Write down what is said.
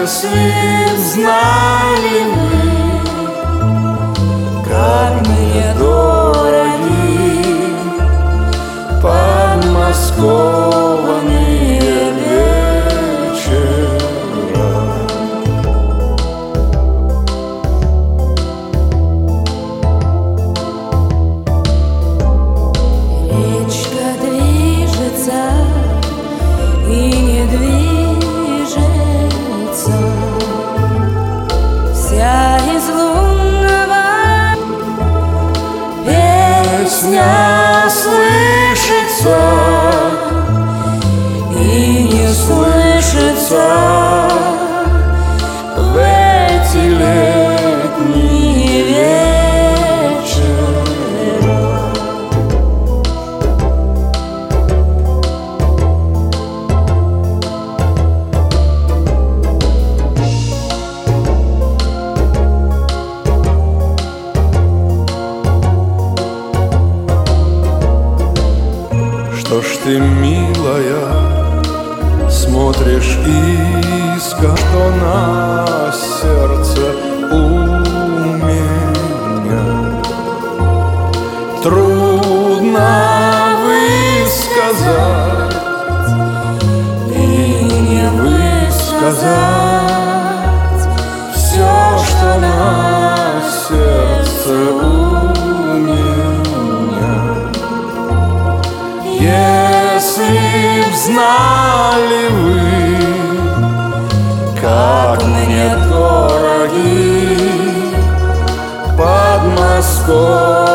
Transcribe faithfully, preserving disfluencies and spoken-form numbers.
Если б знали вы, как мне дороги подмосковные вечера. Речка движется и не движется, вся из лунного. Песня слышится и не слышится в эти летние вечера. Что ж ты, милая, смотришь искоса, что на сердце у меня? Трудно высказать и не высказать все, что на сердце у меня. Если б знали вы, как мне дороги Подмосковье.